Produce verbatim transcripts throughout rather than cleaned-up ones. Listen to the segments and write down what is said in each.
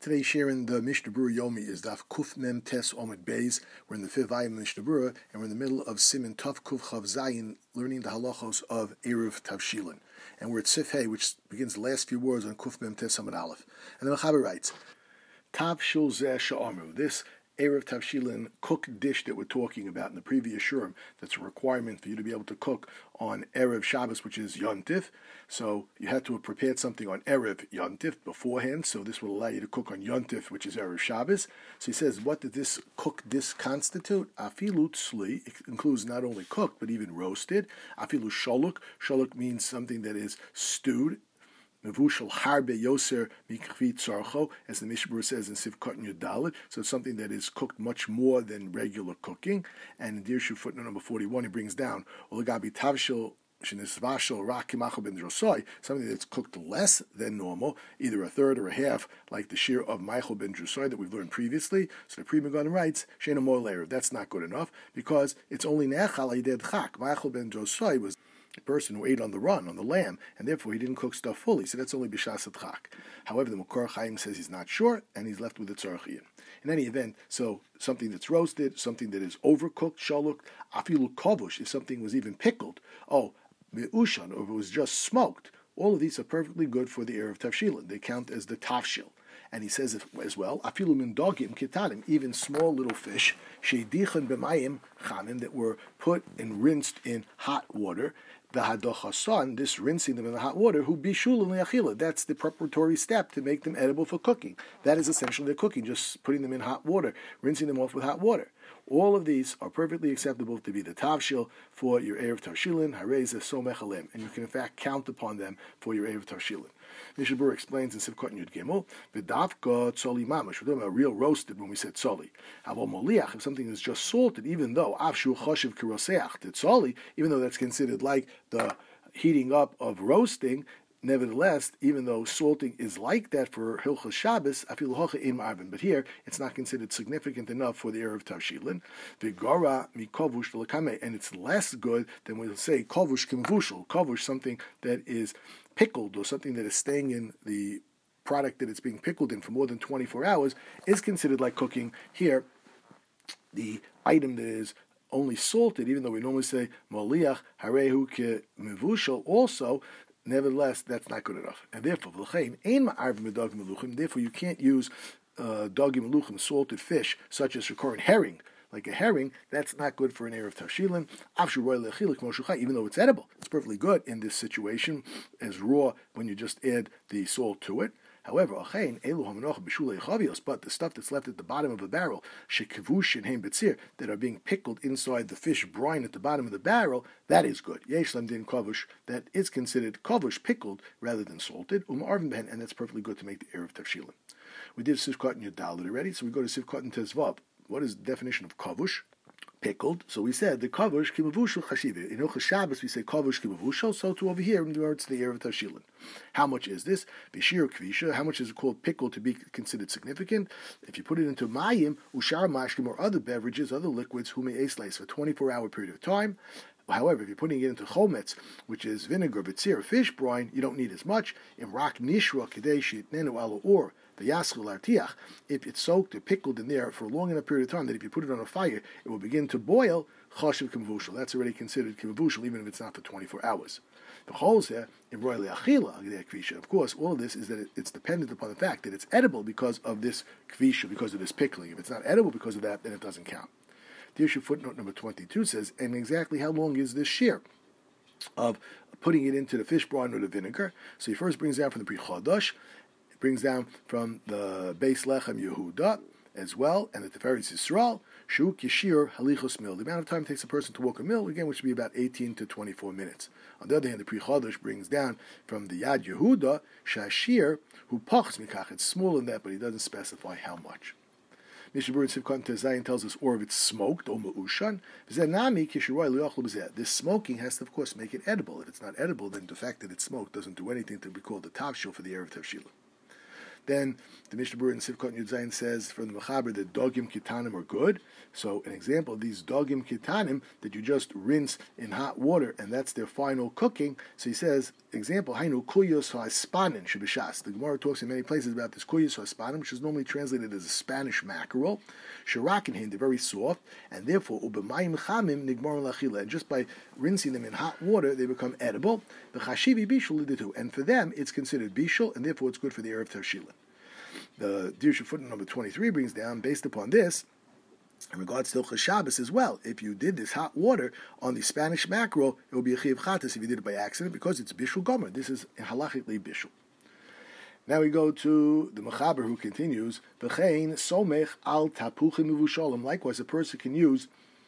Today's share in the Mishnah Berurah Yomi is Daf Kuf Mem Tes Omid Beis. We're in the fifth volume of Mishnah Berurah, and we're in the middle of Siman Tov Kuf Chav Zayin, learning the halachos of Erev Tavshilin. And we're at Sif Hey, which begins the last few words on Kuf Mem Tes Omid Aleph. And the Mechaber writes, Tavshil Zeh Sha'amru. This Erev Tavshilin cooked dish that we're talking about in the previous shurim, that's a requirement for you to be able to cook on Erev Shabbos, which is Yontif. So you had to have prepared something on Erev Yontif beforehand, so this will allow you to cook on Yontif, which is Erev Shabbos. So he says, what did this cooked dish constitute? Afilu tzli, it includes not only cooked, but even roasted. Afilu sholuk, sholuk means something that is stewed. Mevushal harbe yoser mikvi tzarcho, as the Mishnah Berurah says in Sivkot Yudalit. So it's something that is cooked much more than regular cooking. And in Dirshu footnote number forty-one, he brings down Olagabi Tavshil Shenisvashal Rakimachal ben Drosoi, something that's cooked less than normal, either a third or a half, like the shear of Michael ben Drosoi that we've learned previously. So the Pri Megadim writes, Shena Mor Le'erev. That's not good enough because it's only Nechal Ayded Chak. Michael ben Drosoi was a person who ate on the run, on the lamb, and therefore he didn't cook stuff fully, so that's only b'shas chak. However, the Makor Chaim says he's not sure, and he's left with the tzarchiyin. In any event, so something that's roasted, something that is overcooked, shaluk, afilu kovush, if something was even pickled, oh, me'ushan, or if it was just smoked, all of these are perfectly good for the Erev Tavshilin. They count as the tavshil. And he says as well, afilu min dogim kitanim, even small little fish, sheidichan b'mayim chamim, that were put and rinsed in hot water. The hadochasan, this rinsing them in the hot water, who bishul and le'achila, that's the preparatory step to make them edible for cooking. That is essentially the cooking, just putting them in hot water, rinsing them off with hot water. All of these are perfectly acceptable to be the tavshil for your Erev Tavshilin, harei zeh somech alem, and you can in fact count upon them for your Erev Tavshilin. Mishnah Berurah explains in Sivkot Yud Gimel, v'davka tzoli mamash. We're talking about real roasted when we said tzoli. Avol moliach, if something is just salted, even though avshu choshev kiroseach to tzoli, even though that's considered like the heating up of roasting, nevertheless, even though salting is like that for Hilchos Shabbos, afilu hocha im arvin, but here it's not considered significant enough for the Erev Tavshilin. V'gara mi kovush l'kameh, and it's less good than we'll say kovush kimvushel. Kovush, something that is pickled or something that is staying in the product that it's being pickled in for more than twenty-four hours, is considered like cooking. Here, the item that is only salted, even though we normally say moliach harehu ke mevushel, also, nevertheless, that's not good enough. And therefore, therefore you can't use uh, dogim meluchim, salted fish, such as current herring, like a herring. That's not good for an Erev Tavshilin. Even though it's edible, it's perfectly good in this situation as raw when you just add the salt to it. However, but the stuff that's left at the bottom of the barrel, that are being pickled inside the fish brine at the bottom of the barrel, that is good. That is considered kovush, pickled, rather than salted, and that's perfectly good to make the Erev Tavshilin. We did Sivkot and Yudalit already, so we go to Sivkot and Tezvav. What is the definition of kovush? Pickled. So we said the kovush kimavushal chashiva. In Hilchos Shabbos we say kovush kimavushal. So to over here, in regards to the Erev Tavshilin, how much is this? V'shir kvisha. How much is it called pickled to be considered significant? If you put it into mayim, ushar mashkim, or other beverages, other liquids, hume esleis, for a twenty-four hour period of time. However, if you're putting it into chometz, which is vinegar, bitzir, fish brine, you don't need as much. In rak nishra kadesh nenu alo or the yaschul artiach, if it's soaked or pickled in there for a long enough period of time that if you put it on a fire, it will begin to boil. Chashiv kimavushal. That's already considered kimavushal, even if it's not for twenty-four hours. The holes there in royal achila, of course, all of this is that it's dependent upon the fact that it's edible because of this kvisha, because of this pickling. If it's not edible because of that, then it doesn't count. The issue footnote number twenty-two says, and exactly how long is this shear of putting it into the fish brine or the vinegar? So he first brings down from the Pri Chodosh, it brings down from the Beis Lechem Yehuda as well, and the Tiferes Yisrael, Shu Kishir Halichos Mil. The amount of time it takes a person to walk a mil, again, which would be about eighteen to twenty-four minutes. On the other hand, the Pri Chodosh brings down from the Yad Yehuda, Shashir, who pachs mikach. It's smaller than that, but he doesn't specify how much. Mishnah Berurah Sivkot Tezayin tells us, or if it's smoked, or me'ushan, this smoking has to, of course, make it edible. If it's not edible, then the fact that it's smoked doesn't do anything to be called the tavshil for the Erev Tavshilin. Then the Mishnah Berurah in Sivkot Yud Zayin says from the Mechaber that dogim kitanim are good. So an example of these dogim kitanim that you just rinse in hot water and that's their final cooking. So he says example, Hainu kuyos ha'espanin shebishas. The Gemara talks in many places about this kuyos ha'espanin, which is normally translated as a Spanish mackerel. Shirakin, they're very soft, and therefore ubemayim chamim nigmar lachila. And just by rinsing them in hot water, they become edible. The chashivi bishul liditu, and for them it's considered bishul, and therefore it's good for the erev tavshilin. The Dirshu footnote number twenty-three brings down, based upon this, in regards to Shabbos as well, if you did this hot water on the Spanish mackerel, it would be a chiv chatas if you did it by accident, because it's bishul gomer. This is halachically bishul. Now we go to the Mechaber, who continues, V'chein somech al tapuchim mivushalim. Likewise, a person can use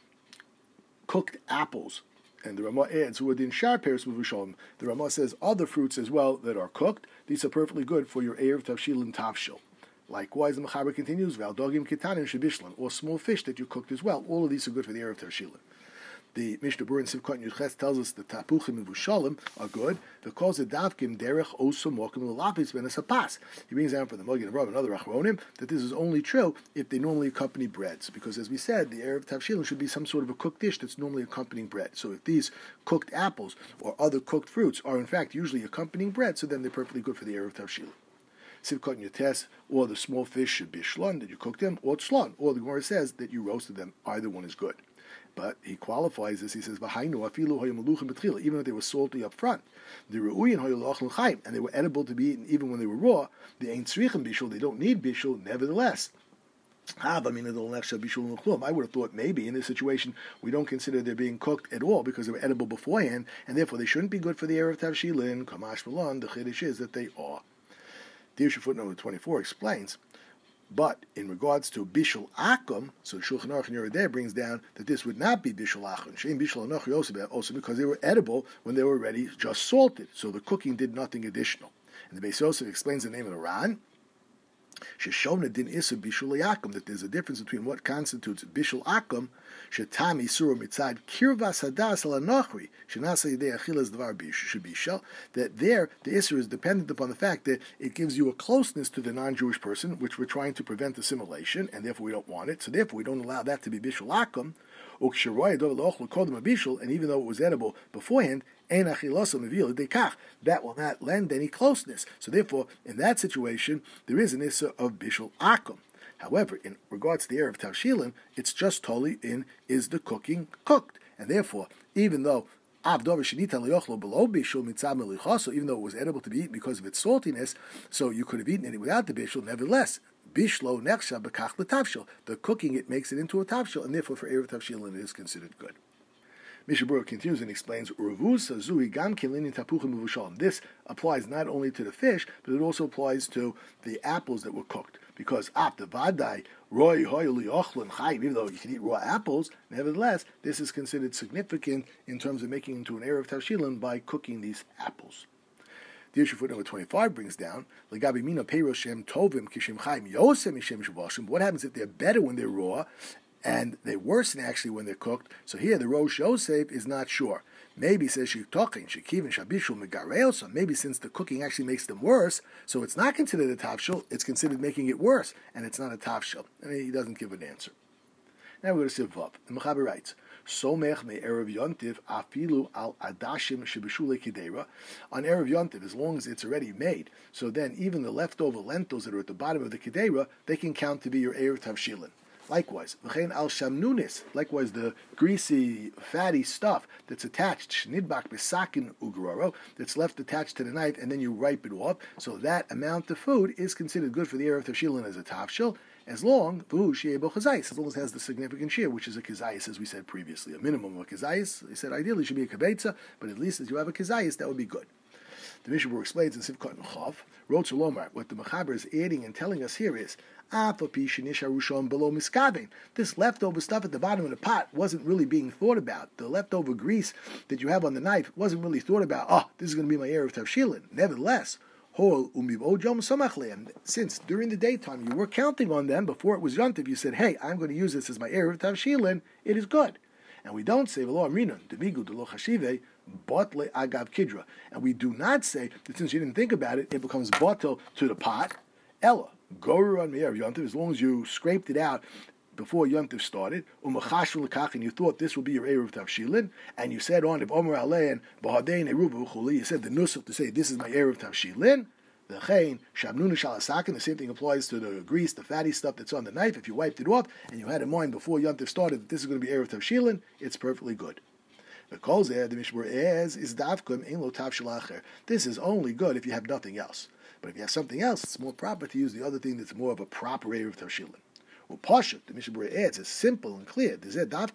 cooked apples. And the Ramah adds, who are in shar peres mivushalim. The Ramah says other fruits as well that are cooked. These are perfectly good for your erev tavshil and tavshil. Likewise, the Mechaber continues, V'aldogim kitanim shebishlan, or small fish that you cooked as well. All of these are good for the erev tavshilin. The Mishnah Berurah in Sivkot Yudches tells us the tapuchim mivushalim are good because the davkim derech osu mokim l'lapis ben asapas. He brings down from the Magen Avraham and other Achronim that this is only true if they normally accompany breads, because as we said, the erev tavshilin should be some sort of a cooked dish that's normally accompanying bread. So if these cooked apples or other cooked fruits are in fact usually accompanying bread, so then they're perfectly good for the erev tavshilin. Sivkot Yates, or the small fish should be shlon, that you cooked them, or tzlon, or the Gemara says that you roasted them. Either one is good. But he qualifies this. He says, "V'hainu afilu hoyamaluchim betchila," even if they were salty up front. The reuyin hoyalachel chaim, and they were edible to be eaten even when they were raw. The ain't tzrichim bishul, they don't need bishul. Nevertheless, I would have thought maybe in this situation we don't consider they're being cooked at all because they were edible beforehand, and therefore they shouldn't be good for the erev tavshilin. Kamash malon, the chiddush is that they are. The Dirshu footnote twenty-four explains, but in regards to bishul akum, so Shulchan Aruch and Yerideh brings down that this would not be bishul akum. Shein bishul anochi also because they were edible when they were already just salted, so the cooking did nothing additional. And the Beis Yosef explains the name of the Ran, Sheshona din isu bishul yakum, that there's a difference between what constitutes bishul akum, shetami suru mitzad kirvas hadas al anochri, shenasa yidei achilas dvar bishul, that there the isur is dependent upon the fact that it gives you a closeness to the non-Jewish person, which we're trying to prevent assimilation, and therefore we don't want it. So therefore we don't allow that to be bishul akum. And even though it was edible beforehand, that will not lend any closeness. So therefore, in that situation, there is an issa of bishul akum. However, in regards to the erev tavshilin, it's just totally in, is the cooking cooked? And therefore, even though even though it was edible to be eaten because of its saltiness, so you could have eaten it without the bishul, nevertheless, bishlo nechsha bekach l'tavshil. The cooking, it makes it into a tavshil, and therefore for erev tavshilin it is considered good. Mishnah Berurah continues and explains, this applies not only to the fish, but it also applies to the apples that were cooked. Because even though you can eat raw apples, nevertheless, this is considered significant in terms of making into an erev tavshilin by cooking these apples. The issue footnote number twenty-five brings down, what happens if they're better when they're raw, and they worsen actually when they're cooked? So here the Rosh Yosef is not sure. Maybe says she talking shekivin shabishul megareo. So maybe since the cooking actually makes them worse, so it's not considered a tavshil. It's considered making it worse, and it's not a tavshil. And he doesn't give an answer. Now we're going to Siv Vav. The Mechaber writes, Somech me erev yontiv afilu al adashim shebishule kidera. On erev yontiv, as long as it's already made, so then even the leftover lentils that are at the bottom of the kidera, they can count to be your erev tavshilin. Likewise, v'chein al shamnunis, likewise the greasy, fatty stuff that's attached, shnidbak besakin ugroro, that's left attached to the knife, and then you ripe it off. So that amount of food is considered good for the erev tavshilin as a tavshil, as long as long as it has the significant share, which is a kizayis, as we said previously, a minimum of a kizayis. They said ideally it should be a kibetza, but at least as you have a kizayis, that would be good. The Mishnah Berurah explains in Sivkot Mechav, Rotz Lomar, what the Mechaber is adding and telling us here is, below miskaven. This leftover stuff at the bottom of the pot wasn't really being thought about. The leftover grease that you have on the knife wasn't really thought about, oh, this is going to be my erev tavshilin. Nevertheless, since during the daytime you were counting on them before it was yontiv, you said, hey, I'm going to use this as my erev tavshilin, it is good. And we don't say, v'lo amrinon, demigu de lo chashive, botle agav kidra. And we do not say that since you didn't think about it, it becomes botel to the pot. Ella, goru on me erev yontiv, as long as you scraped it out before Yom Tov started, umachashvu lekach, and you thought this would be your Eruv Tavshilin, and you said on if Omer Alein Bahadein Eruv Uchuli, you said the nusach to say this is my Eruv Tavshilin. The chayin shabnuna shalasakin. The same thing applies to the grease, the fatty stuff that's on the knife. If you wiped it off and you had in mind before Yom Tov started that this is going to be Eruv Tavshilin, it's perfectly good. The kol zeh the Mishnah is is davkum ein lo tav shelacher. This is only good if you have nothing else. But if you have something else, it's more proper to use the other thing that's more of a proper Eruv Tavshilin. Well, Pashut, the Mishnah adds, is simple and clear. That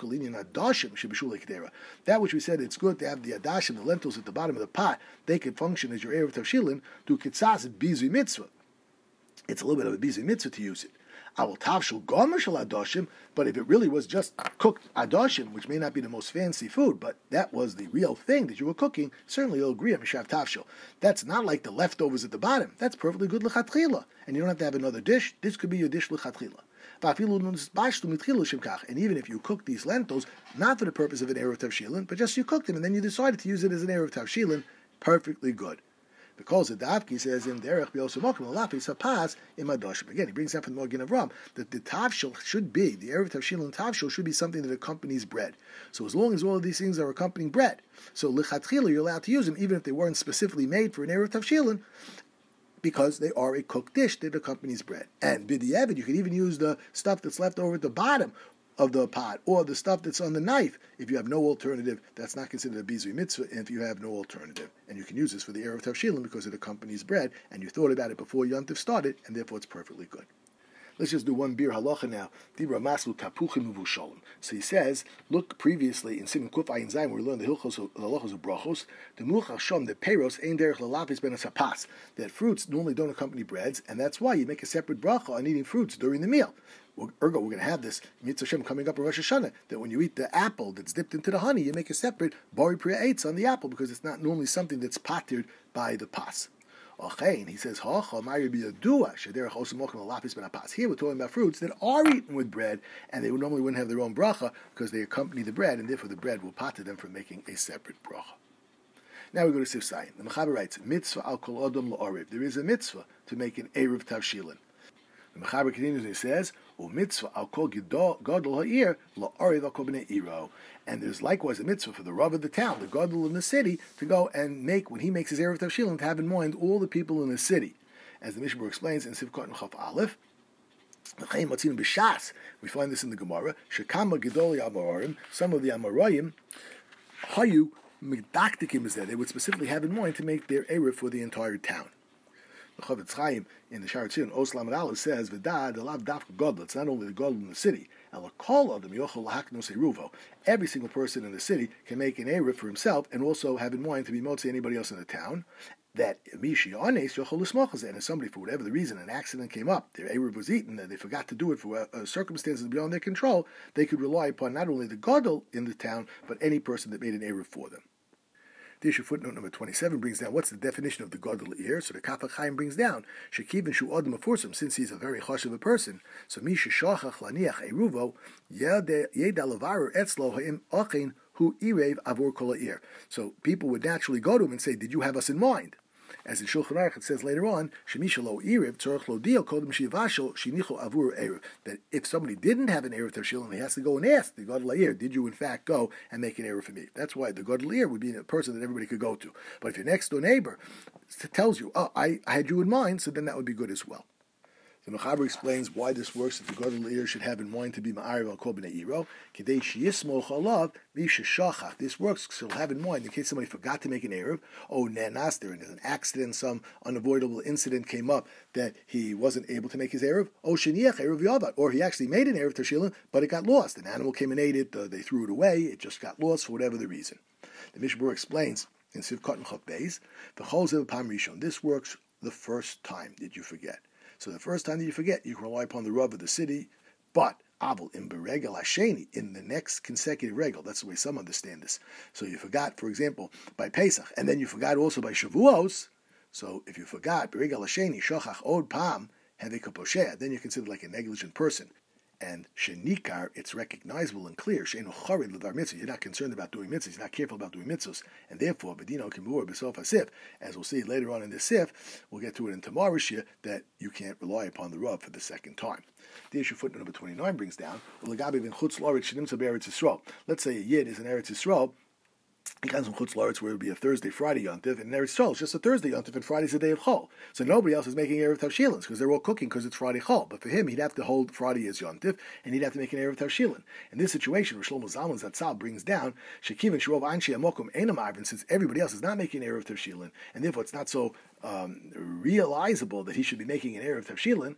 which we said it's good to have the adashim, the lentils at the bottom of the pot, they can function as your Eruv Tavshilin, do kitzas bizui mitzvah. It's a little bit of a bizui mitzvah to use it. Awal tavshul gomer shel adashim, but if it really was just cooked adashim, which may not be the most fancy food, but that was the real thing that you were cooking, certainly you'll agree on mishav tavshul. That's not like the leftovers at the bottom. That's perfectly good lechatchila, and you don't have to have another dish. This could be your dish lechatchila. And even if you cook these lentils, not for the purpose of an Eruv Tavshilin, but just you cooked them and then you decided to use it as an Eruv Tavshilin, perfectly good. Because the Davki says in Derech B'Yosamokim Alafis Hapas in Madoshim. Again, he brings up from the Morgan of Ram that the Tavshil should be, the Eruv Tavshilin Tavshil should be something that accompanies bread. So as long as all of these things are accompanying bread, so Lichatchila you're allowed to use them even if they weren't specifically made for an Eruv Tavshilin, because they are a cooked dish that accompanies bread. And b'diavad, you can even use the stuff that's left over at the bottom of the pot, or the stuff that's on the knife. If you have no alternative, that's not considered a bizui mitzvah, and if you have no alternative. And you can use this for the Eruv Tavshilin because it accompanies bread, and you thought about it before Yom Tov started, and therefore it's perfectly good. Let's just do one beer halacha now. Dibra maslu tapuchim uvushalim. So he says, look previously in Siman Kuf Ayin Zayin, where we learned the hilchos, the halachos of brachos, the muchach shom, the peiros ein derech lalapis ben asapas. That fruits normally don't accompany breads, and that's why you make a separate bracha on eating fruits during the meal. Ergo, we're going to have this mitzvah Shem coming up in Rosh Hashanah, that when you eat the apple that's dipped into the honey, you make a separate bari priya eitz on the apple, because it's not normally something that's patered by the pas. He says, here we're talking about fruits that are eaten with bread, and they would normally wouldn't have their own bracha because they accompany the bread, and therefore the bread will pater them from making a separate bracha. Now we go to Sif Sayin. The Mechaber writes, mitzvah al kol adam la'ariv. There is a mitzvah to make an Eruv Tavshilin. The Mechaber continues and he says, "U mitzvah al kol gadol ha'ir la'ariv al kol bnei iro." And there's likewise a mitzvah for the Rav of the town, the gadol in the city, to go and make, when he makes his Eruv Tavshilin, to have in mind all the people in the city. As the Mishnah explains in Sivkot and Chaf Aleph, we find this in the Gemara. Shekama gedoli Amorim, some of the Amorim, hayu medaktikim is there. They would specifically have in mind to make their Eruv for the entire town. The Chavetz Chaim in the Sha'ar Tzidon Oslam Aleph says, "V'da the lav dafka gadol." It's not only the gadol in the city. Every single person in the city can make an Eruv for himself and also have in mind to be motzi anybody else in the town. That Mishi Ones Yochol L'smochas, and if somebody, for whatever the reason, an accident came up, their Eruv was eaten, and they forgot to do it for uh, circumstances beyond their control, they could rely upon not only the gadol in the town, but any person that made an Eruv for them. The issue footnote number twenty-seven brings down what's the definition of the gadol ear. So the Kaf HaChaim brings down Shekiv Shu Adam Afursim, since he's a very chosh of a person. So Misha Shachach Laniach Eruvo Yeda Lavaru Etzlo Ha'im Achin Hu Irev Avur Kol Ear. So people would naturally go to him and say, "Did you have us in mind?" As in Shulchan Aruch it says later on, Shemisha Lo Erev Tzorach Lo Dio Kodem Shivashel Shinicho Avur Erev, that if somebody didn't have an Erev Tavshilin, he has to go and ask the Gadol Eir, "Did you in fact go and make an Erev for me?" That's why the Gadol Eir would be a person that everybody could go to. But if your next door neighbor tells you, "Oh, I, I had you in mind," so then that would be good as well. The Mechaber explains why this works, that the Gadol Eir should have in mind to be Ma'ariv al Kol Bnei Iro. Kidei Sheyismoch Alav Misha Shachach. This works because he'll have in mind in case somebody forgot to make an Eruv. Oh, Nanas, there and there's an accident, some unavoidable incident came up that he wasn't able to make his Eruv. Oh, Sheniach Eruv Yavat. Or he actually made an Eruv Tavshilin, but it got lost. An animal came and ate it, uh, they threw it away, it just got lost for whatever the reason. The Mishnah explains in Sivkot and Chaf Beis, the Chol Zev Pam Rishon. This works the first time that you forget. So the first time that you forget, you can rely upon the Rav of the city, but Abel in Beregel Hasheni, in the next consecutive regel. That's the way some understand this. So you forgot, for example, by Pesach, and then you forgot also by Shavuos. So if you forgot Beregel Hasheni, Shachach Od Pam Hevei Kaposheh, then you're considered like a negligent person. And shenikar, it's recognizable and clear. She'enu charid l'dvar mitzvah. You're not concerned about doing mitzvahs. You're not careful about doing mitzvahs. And therefore, bedino kimur b'sof hasif. As we'll see later on in the sif, we'll get to it in tomorrow's shir, that you can't rely upon the Rav for the second time. The issue footnote number twenty-nine brings down, let's say a Yid is in Eretz Yisrael. He comes from Chutz La'aretz, where it would be a Thursday, Friday Yontif, and in Eretz Yisrael it's just a Thursday Yontif, and Friday's a day of Chol. So nobody else is making Erev Tavshilin, because they're all cooking because it's Friday Chol. But for him, he'd have to hold Friday as Yontif, and he'd have to make an Erev Tavshilin. In this situation, Rosh Shlomo Zalman Zatzal brings down, Shekivin Shurov Anshi Amokum Einam Arvin, since everybody else is not making Erev Tavshilin, and therefore it's not so um, realizable that he should be making an Erev Tavshilin,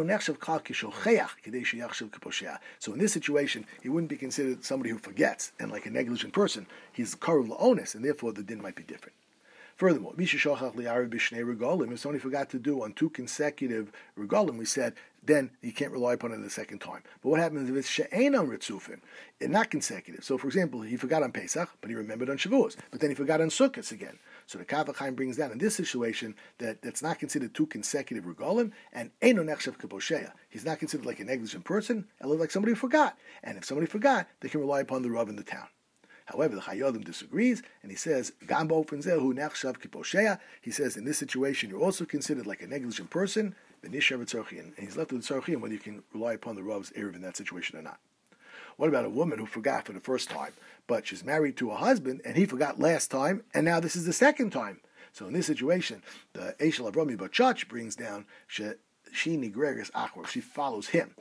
so in this situation, he wouldn't be considered somebody who forgets, and like a negligent person, he's Karuv La'onis, and therefore the din might be different. Furthermore, if somebody forgot to do on two consecutive regalim, we said, then he can't rely upon it the second time. But what happens if it's she'enon ritzufin, and not consecutive? So, for example, he forgot on Pesach, but he remembered on Shavuos, but then he forgot on Sukkot again. So the Kaf HaChaim brings down in this situation that that's not considered two consecutive regalim, and eino nechshav k'posheya. He's not considered like a negligent person, or like somebody who forgot. And if somebody forgot, they can rely upon the Rav in the town. However, the Chayodim disagrees, and he says, Gamba openzehu nechshav k'posheya. He says, in this situation, you're also considered like a negligent person, and he's left with the tzarchim whether you can rely upon the Rav's erev in that situation or not. What about a woman who forgot for the first time, but she's married to a husband, and he forgot last time, and now this is the second time? So in this situation, the Eshel Avrami Bachach brings down she nigregas achor. She follows him,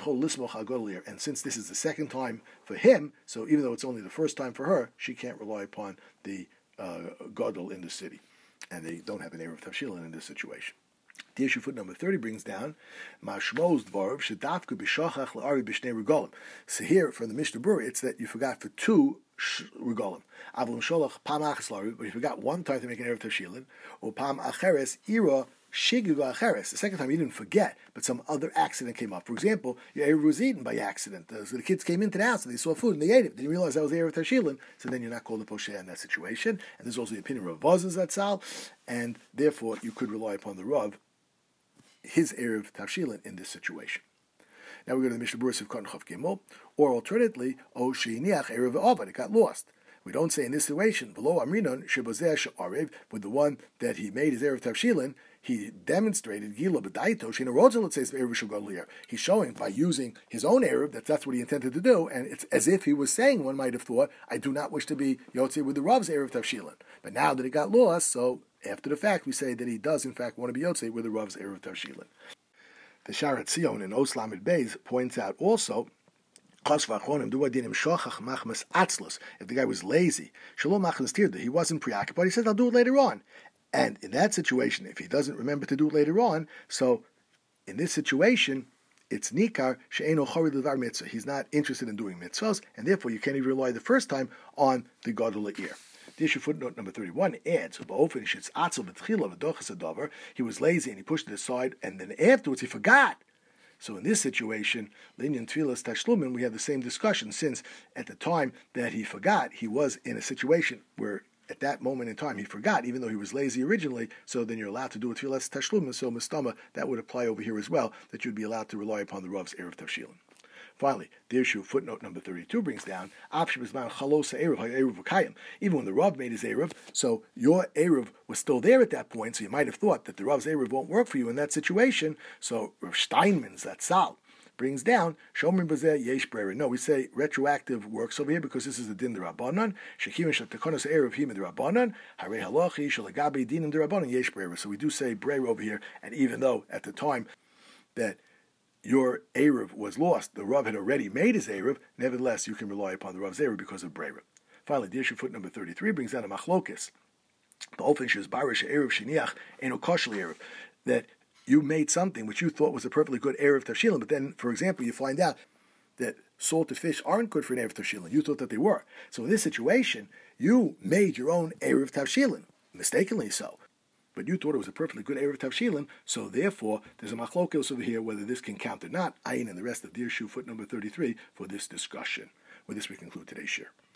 and since this is the second time for him, so even though it's only the first time for her, she can't rely upon the uh, gadol in the city, and they don't have an erev tavshilin in this situation. The issue foot number thirty brings down Mashmo's dvarov shedafku b'shachach la'ari b'shnei regalim. So here from the Mishnah Berurah, it's that you forgot for two regalim. Avlim sholach pam achas la'ari, but you forgot one time to make an erev tavshilin, or pam acheres ira shiguga acheres. The second time you didn't forget, but some other accident came up. For example, your erev was eaten by accident. So the kids came into the house and they saw food and they ate it. They didn't realize that was the erev tavshilin, so then you're not called a posheya in that situation. And there's also the opinion of Rav Vazaz Zatzal, and therefore you could rely upon the Rav, his erev tavshilin in this situation. Now we go to the Mishnah Berurah Sivkot Chav Gimel, or alternatively, O sheiniach erev avad, it got lost. We don't say in this situation, below Amrinon shebozeh she'arev, with the one that he made his erev tavshilin, he demonstrated gila b'daito sheina rozel. It says erev shogalier. He's showing by using his own erev that that's what he intended to do, and it's as if he was saying, one might have thought, I do not wish to be yotzei with the Rav's erev tavshilin. But now that it got lost, so after the fact, we say that he does, in fact, want to be Yotzei with the Rav's erev tavshilin. The Sharat Zion in Os Lamed Beis points out also, if the guy was lazy, he wasn't preoccupied, he said, I'll do it later on. And in that situation, if he doesn't remember to do it later on, so in this situation, it's nikar she'eno chorid l'var mitzvah. He's not interested in doing mitzvahs, and therefore you can't even rely the first time on the gadol ear. The issue footnote number thirty-one adds, he was lazy and he pushed it aside, and then afterwards he forgot. So in this situation, Linyan Tfilas Tashlumin, we have the same discussion, since at the time that he forgot, he was in a situation where at that moment in time he forgot, even though he was lazy originally, so then you're allowed to do a Tfilas Tashlumin, so Mistama, that would apply over here as well, that you'd be allowed to rely upon the Rav's erev tavshilin. Finally, the issue footnote number thirty-two brings down, even when the Rav made his erev, so your erev was still there at that point, so you might have thought that the Rav's erev won't work for you in that situation, so Rav Steinman's Zatzal brings down, Shomer Bazeh Yesh Breira. No, we say retroactive works over here because this is the Din D'Rabbanan. Shekivin Shatakonos Erev Him D'Rabbanan. Harei Halachi Shalagabi Dinim D'Rabbanan Yesh Breira. So we do say Breira over here, and even though at the time that your Erev was lost, the Rav had already made his Erev, nevertheless you can rely upon the Rav's Erev because of Breira. Finally, the issue foot number thirty-three brings down a Machlokis. The whole thing is Barish Erev Shiniach Eno Koshel Erev, that you made something which you thought was a perfectly good Erev Tavshilin, but then, for example, you find out that salted fish aren't good for an Erev Tavshilin. You thought that they were. So in this situation, you made your own Erev Tavshilin, mistakenly so. But you thought it was a perfectly good Erev Tavshilin, so therefore, there's a machlokos over here whether this can count or not. Ayin and the rest of Dir Shu foot number thirty-three for this discussion. With this we conclude today's shir.